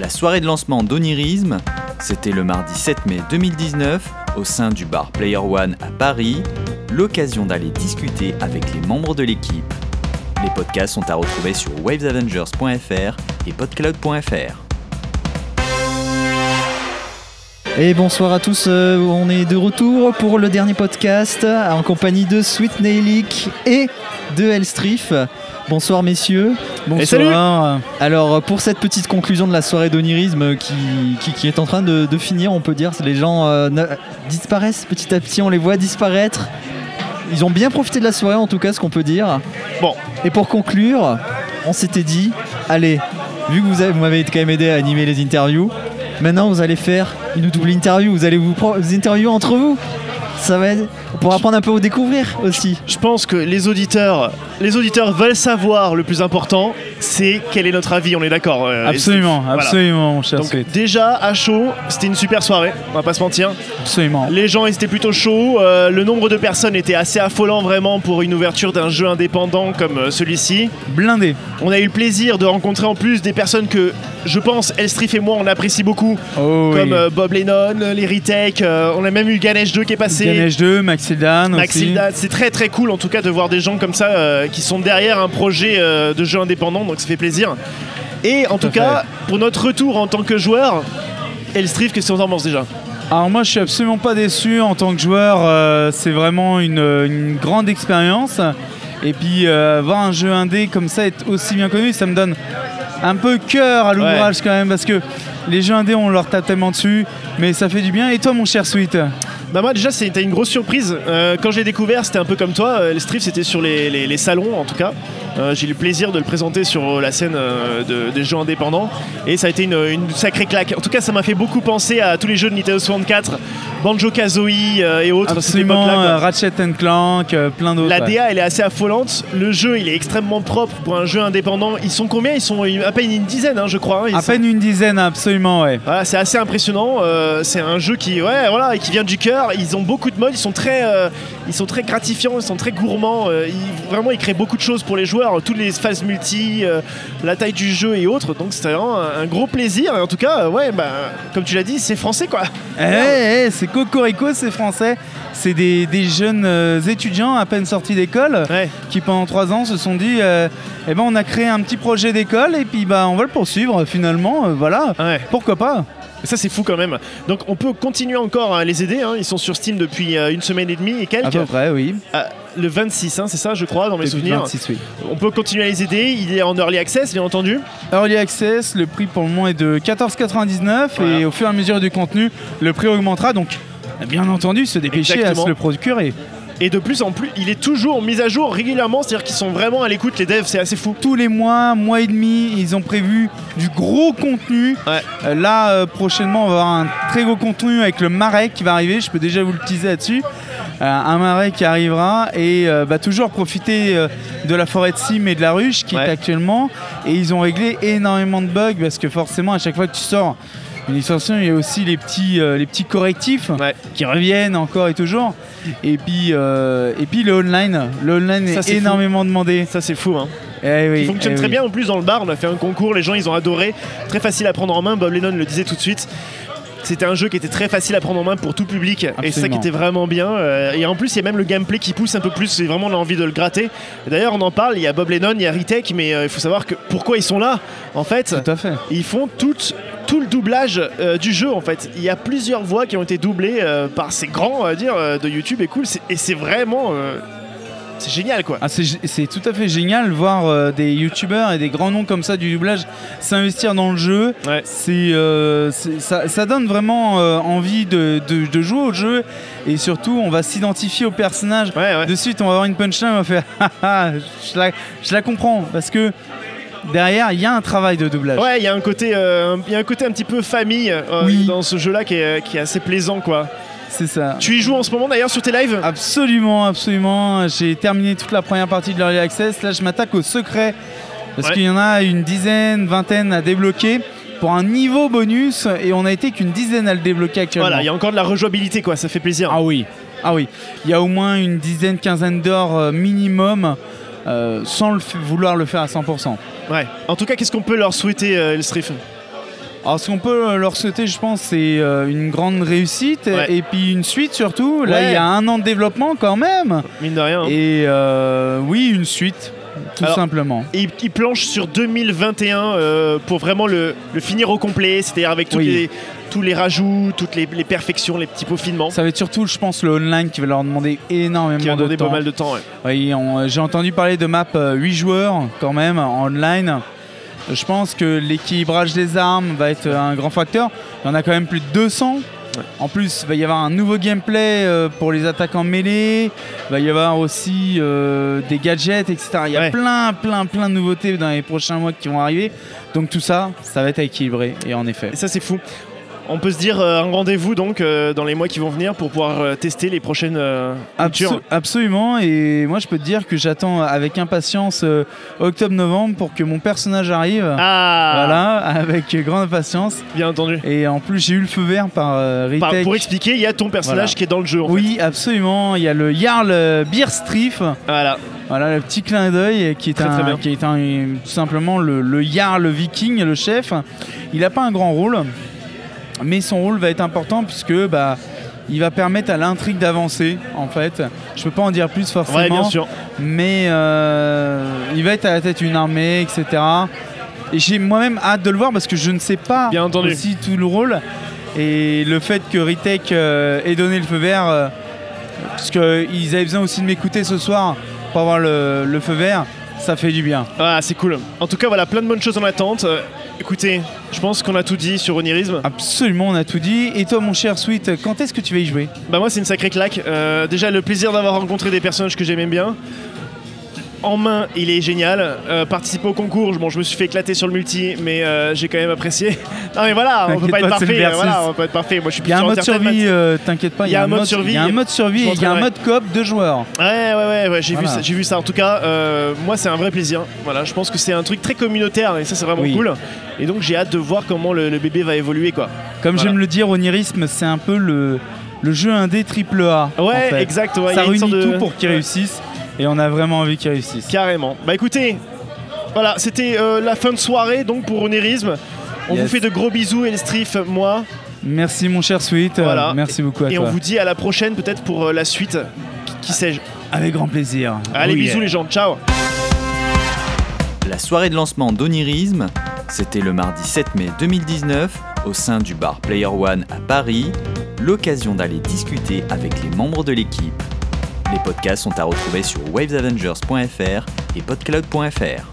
La soirée de lancement d'Onirisme, c'était le mardi 7 mai 2019 au sein du bar Player One à Paris, l'occasion d'aller discuter avec les membres de l'équipe. Les podcasts sont à retrouver sur wavesavengers.fr et podcloud.fr. Et bonsoir à tous, on est de retour pour le dernier podcast en compagnie de Sweet Nailik et de Elstrif. Bonsoir messieurs. Bonsoir. Alors pour cette petite conclusion de la soirée d'Onirisme qui est en train de finir, on peut dire, les gens disparaissent petit à petit, on les voit disparaître. Ils ont bien profité de la soirée en tout cas, ce qu'on peut dire. Bon. Et pour conclure, on s'était dit, allez, vu que vous m'avez quand même aidé à animer les interviews, maintenant vous allez faire une double interview, vous allez vous interviewer entre vous. Ça va être... On pourra apprendre un peu à vous découvrir aussi. Je pense que les auditeurs veulent savoir le plus important, c'est quel est notre avis, on est d'accord. Absolument, mon cher Donc, Sweet. déjà, à chaud, c'était une super soirée, on va pas se mentir. Absolument. Les gens étaient plutôt chauds, le nombre de personnes était assez affolant vraiment pour une ouverture d'un jeu indépendant comme celui-ci. Blindé. On a eu le plaisir de rencontrer en plus des personnes que, je pense, Elstrif et moi, on apprécie beaucoup. Comme Bob Lennon, les Retake, on a même eu Ganesh 2 qui est passé. Ganesh 2, Maxildan aussi. C'est très très cool en tout cas de voir des gens comme ça qui sont derrière un projet de jeu indépendant, donc ça fait plaisir. Et en tout cas, pour notre retour en tant que joueur, Elstrif, qu'est-ce que tu en penses déjà ? Alors moi je suis absolument pas déçu en tant que joueur, c'est vraiment une grande expérience. Et puis voir un jeu indé comme ça être aussi bien connu, ça me donne un peu cœur à l'ouvrage quand même, parce que les jeux indés on leur tape tellement dessus, mais ça fait du bien. Et toi mon cher Sweet ? Bah moi déjà c'était une grosse surprise, quand j'ai découvert c'était un peu comme toi, Elstrif c'était sur les salons en tout cas, j'ai eu le plaisir de le présenter sur la scène des jeux indépendants et ça a été une sacrée claque. En tout cas ça m'a fait beaucoup penser à tous les jeux de Nintendo 64, Banjo-Kazooie et autres. Absolument, Ratchet & Clank, plein d'autres. La DA elle est assez affolante, le jeu il est extrêmement propre pour un jeu indépendant. Ils sont combien ? Ils sont à peine une dizaine je crois. Peine une dizaine, absolument, ouais. Voilà, c'est assez impressionnant, c'est un jeu qui vient du cœur. Ils ont beaucoup de modes, ils sont très gratifiants, ils sont très gourmands. Ils créent beaucoup de choses pour les joueurs, toutes les phases multi, la taille du jeu et autres. Donc c'était vraiment un gros plaisir. Et en tout cas, comme tu l'as dit, c'est français quoi. C'est Cocorico, c'est français. C'est des jeunes étudiants à peine sortis d'école qui pendant 3 ans se sont dit on a créé un petit projet d'école et puis on va le poursuivre finalement. Pourquoi pas. Ça c'est fou quand même. Donc on peut continuer encore à les aider, Ils sont sur Steam depuis 1 semaine et demie et quelques. À peu près, oui. Le 26, c'est ça je crois dans mes souvenirs. 26, oui. On peut continuer à les aider. Il est en Early Access bien entendu. Early Access, le prix pour le moment est de 14,99 et au fur et à mesure du contenu, le prix augmentera. Donc bien entendu, se dépêcher à se le procurer. Et de plus en plus, il est toujours mis à jour régulièrement, c'est-à-dire qu'ils sont vraiment à l'écoute, les devs, c'est assez fou. Tous les mois et demi, ils ont prévu du gros contenu. Prochainement, on va avoir un très gros contenu avec le marais qui va arriver, je peux déjà vous le teaser là-dessus. Un marais qui arrivera et toujours profiter de la forêt de cime et de la ruche qui est actuellement. Et ils ont réglé énormément de bugs parce que forcément, à chaque fois que tu sors une extension, il y a aussi les petits correctifs qui reviennent encore et toujours. Et puis le online est énormément demandé. Ça c'est fou Il fonctionne très bien en plus dans le bar. On a fait un concours, les gens ils ont adoré. Très facile à prendre en main, Bob Lennon le disait tout de suite. C'était un jeu qui était très facile à prendre en main pour tout public. Absolument. Et c'est ça qui était vraiment bien. Et en plus, il y a même le gameplay qui pousse un peu plus. C'est vraiment l'envie de le gratter. Et d'ailleurs, on en parle. Il y a Bob Lennon, il y a Retake, mais il faut savoir pourquoi ils sont là. En fait, tout à fait. Ils font tout le doublage du jeu. En fait, il y a plusieurs voix qui ont été doublées par ces grands, on va dire, de YouTube. Et cool. Et c'est vraiment. C'est génial quoi. C'est tout à fait génial voir des youtubeurs et des grands noms comme ça du doublage s'investir dans le jeu. Ça donne vraiment envie de jouer au jeu et surtout on va s'identifier au personnage. De suite on va avoir une punchline, on va faire je la comprends parce que derrière il y a un travail de doublage. Il y a un côté un petit peu famille dans ce jeu là qui est assez plaisant quoi. C'est ça. Tu y joues en ce moment d'ailleurs sur tes lives ? Absolument. J'ai terminé toute la première partie de l'Early Access. Là, je m'attaque au secret parce qu'il y en a une dizaine, vingtaine à débloquer pour un niveau bonus et on n'a été qu'une dizaine à le débloquer actuellement. Voilà, il y a encore de la rejouabilité quoi, ça fait plaisir. Ah oui. Il y a au moins une dizaine, quinzaine d'heures minimum sans vouloir le faire à 100%. En tout cas, qu'est-ce qu'on peut leur souhaiter, Elstrif ? Alors ce qu'on peut leur souhaiter, je pense, c'est une grande réussite et puis une suite surtout. Là, il y a 1 an de développement quand même. Mine de rien. Hein. Et oui, une suite. Tout simplement. Et il planche sur 2021 pour vraiment le finir au complet, c'est-à-dire avec tous les rajouts, toutes les perfections, les petits peaufinements. Ça va être surtout, je pense, le online qui va leur demander énormément de temps. Qui va demander pas mal de temps, Oui, j'ai entendu parler de map 8 joueurs quand même en online. Je pense que l'équilibrage des armes va être un grand facteur. Il y en a quand même plus de 200. En plus, il va y avoir un nouveau gameplay pour les attaquants mêlés. Il va y avoir aussi des gadgets, etc. Il y a plein de nouveautés dans les prochains mois qui vont arriver. Donc tout ça, ça va être équilibré. Et en effet. Et ça, c'est fou. On peut se dire un rendez-vous donc dans les mois qui vont venir pour pouvoir tester les prochaines features. Absolument, et moi je peux te dire que j'attends avec impatience octobre-novembre pour que mon personnage arrive. Voilà, avec grande impatience. Bien entendu. Et en plus j'ai eu le feu vert par Retech. Pour expliquer, il y a ton personnage qui est dans le jeu. Oui, absolument. Il y a le Jarl Bierstrif. Voilà, le petit clin d'œil qui est tout simplement le Jarl viking, le chef. Il n'a pas un grand rôle. Mais son rôle va être important puisque il va permettre à l'intrigue d'avancer en fait. Je peux pas en dire plus forcément. Ouais, bien sûr. Mais il va être à la tête d'une armée, etc. Et j'ai moi-même hâte de le voir parce que je ne sais pas aussi tout le rôle. Et le fait que Retech ait donné le feu vert, parce qu'ils avaient besoin aussi de m'écouter ce soir pour avoir le feu vert, ça fait du bien. Ah, c'est cool. En tout cas, voilà, plein de bonnes choses en attente. Écoutez, je pense qu'on a tout dit sur Onirism. Absolument, on a tout dit. Et toi, mon cher Sweet, quand est-ce que tu vas y jouer ? Moi, c'est une sacrée claque. Déjà, le plaisir d'avoir rencontré des personnages que j'aimais bien. En main, il est génial. Participer au concours, je me suis fait éclater sur le multi, mais j'ai quand même apprécié. Non mais voilà, on peut pas être parfait. On peut être parfait. Moi, je suis. Il y a un mode survie, t'inquiète pas. Il y a un mode survie. Il y a un mode survie et il y a un mode coop 2 joueurs. Ouais. J'ai vu ça. En tout cas, moi, c'est un vrai plaisir. Voilà, je pense que c'est un truc très communautaire et ça, c'est vraiment cool. Et donc, j'ai hâte de voir comment le bébé va évoluer, quoi. Comme j'aime le dire, Onirism, c'est un peu le jeu indé AAA. Ouais, en fait. exact. Ouais, ça réunit tout pour qu'il réussisse. Et on a vraiment envie qu'ils réussissent. Carrément. Écoutez, voilà, c'était la fin de soirée donc pour Onirism. On vous fait de gros bisous, Elstrif, moi. Merci mon cher Sweet. Voilà. Merci beaucoup à toi. Et on vous dit à la prochaine peut-être pour la suite. Qui sais-je ? Avec grand plaisir. Allez, bisous les gens. Ciao. La soirée de lancement d'Onirism, c'était le mardi 7 mai 2019 au sein du bar Player One à Paris. L'occasion d'aller discuter avec les membres de l'équipe. Les podcasts sont à retrouver sur wavesavengers.fr et podcloud.fr.